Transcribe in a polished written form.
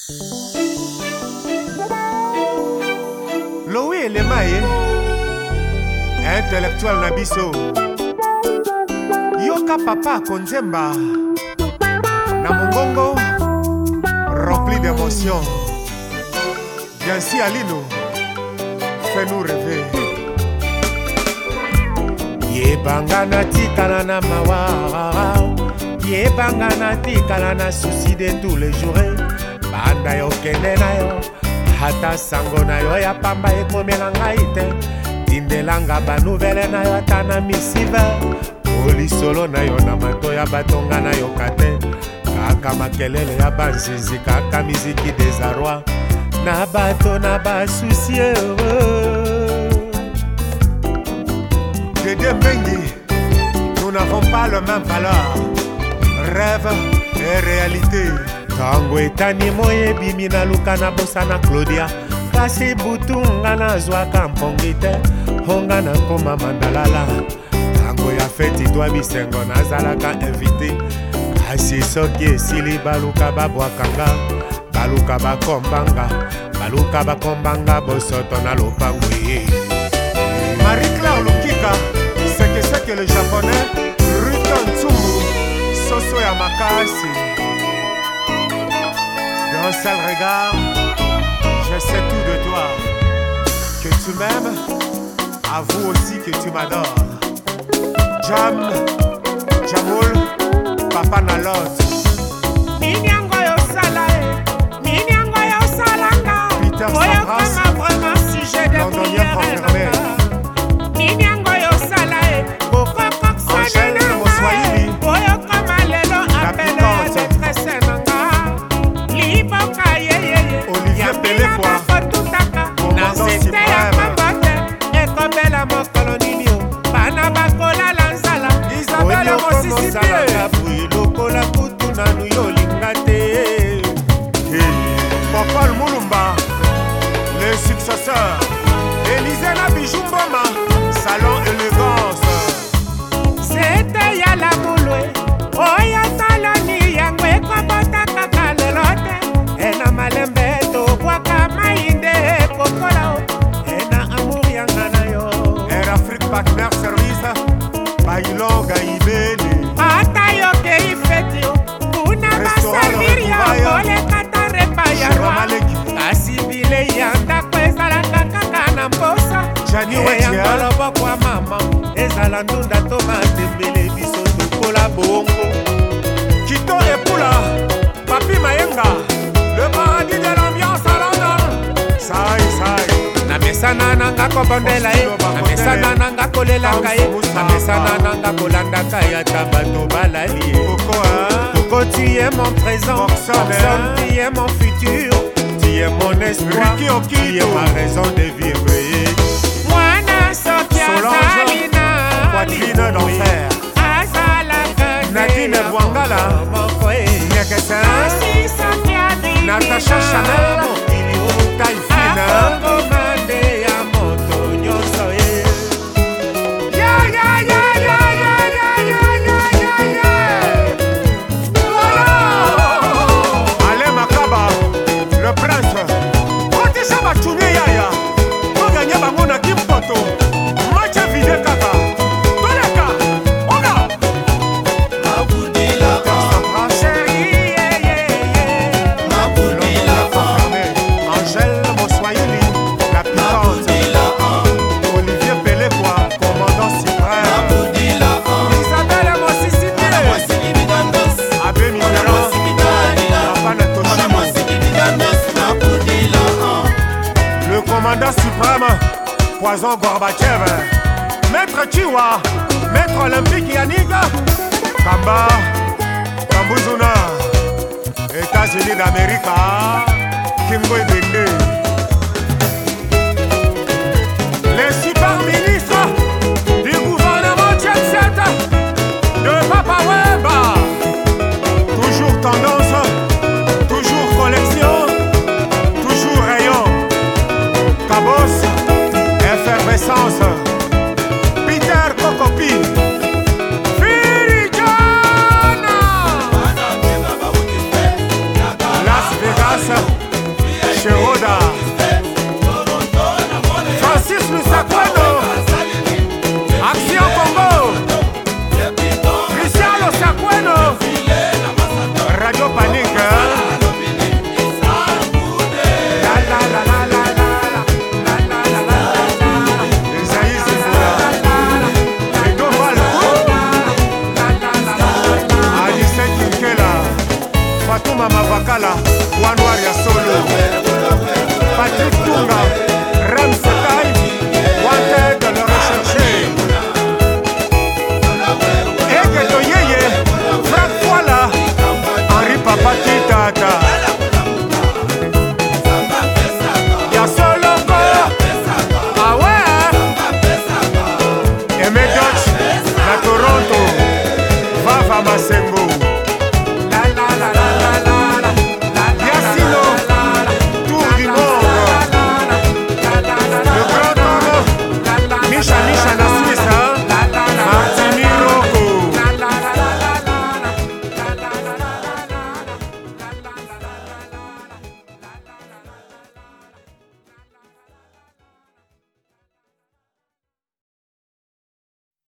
Lowe Elemaye, intellectuel Nabiso. Yoka papa Konzemba, na mongongo, rempli d'émotion. Yansi Alino, fais-nous rêver. Yebangana tikala na mawa, yebangana tikala na souci de tous les jours. Banda yo kende na yo, hata sango na yo ya pamba ekomela ngai te. Tindelanga ba nouvelle na yo ata na misive. Olisolo na yo na mato ya batonga na yo kate. Kaka makelele ya banzinzi, kaka miziki désarroi. Na bato na ba souci Dédé Mengi, nous n'avons pas le même valeur. Rêve et réalité. Tango etani moye bimi na luka na bosa na Claudia. Kasi butunga na zwaka mpongite. Honga na koma mandalala. Tango ya feti toa bisengo na zalaka invité. Kasi soki esili baluka babwakanga. Baluka bakombanga. Baluka bakombanga bosoto na lopango ye. Marie-Claire Lukika, c'est que le japonais Ruton Tsumu, Soso Yamakasi. D'un seul regard, je sais tout de toi. Que tu m'aimes, avoue aussi que tu m'adores. Jam, Jamoul, Papa Nalot. Minyango yo salae, minyango yo salanga. Peter Sabras, vraiment sujet de londonien confirmé. Minyango yo salae, bokoko Angèle Moswahili, boyo kama lelo appelle à détresse nanga. Liboka yeye, Olivier Pelekwa, commandant suprême. ekobela mokolo nini o bana bakolala nzala Isabelle Mosisipe lokola kutu nanu yolinga te. Popol Mulumba, le successeur. Élisée na Bijou Mboma, salon élégance. C'était ya la boulwe oya taloni yango ekobota kaka lelo te ena malembe tobwaka mainde kokola o ena amour yanga na yo. Air Afrique Partner Service, Bailonga Ibele. ata yokei feti o kuna basaliri ya kolekata repa ya roi kasi bile ya ndako ezalaka kaka na mposa yango loboko ya mama ezala ndunda to matembele biso tokola bongo. Kito Epula, Papi Mayenga, le paradis de l'ambiance à London. Sai. Na mesana nanga kobondela ye, na mesana nanga kolelaka ye, na mesana nanga kolandaka ya tabato balali ye. Coco, tu es mon présent, Roxane, tu es mon futur, tu es mon espoir, tu es ma raison de vivre. Mwana Sophia Salina, Poitrine d'enfer. Nadine Bwangala, Nekesen, Natacha Chanel, Taïfina. Alain Makaba, le prince. Protégez ma tournée yaya. Pour gagner ma mona Kimpoto. Match vidé kaka. Toleka. Oga. Angèle Moswahili, la piquante. Olivier Pelekwa, commandant suprême. Isabelle Mosisipe, Abbé Mitterrand, Papa Natoshimo. Le commandant suprême, Poison Gorbatchev. Maître Chiwa, Maître Olympique Yannick, Kamba, Kambuzuna, États-Unis d'Amérique, Kingo Bende. Les super ministres du gouvernement Jet-Set de Papa Wemba. Toujours tendance, toujours collection, toujours rayon. Cabos, effervescence. Peter Kokopi. Las Vegas. Puma Mavakala, Wanwar ya solo. Patrick Tunga, Ramsekai, Wanted.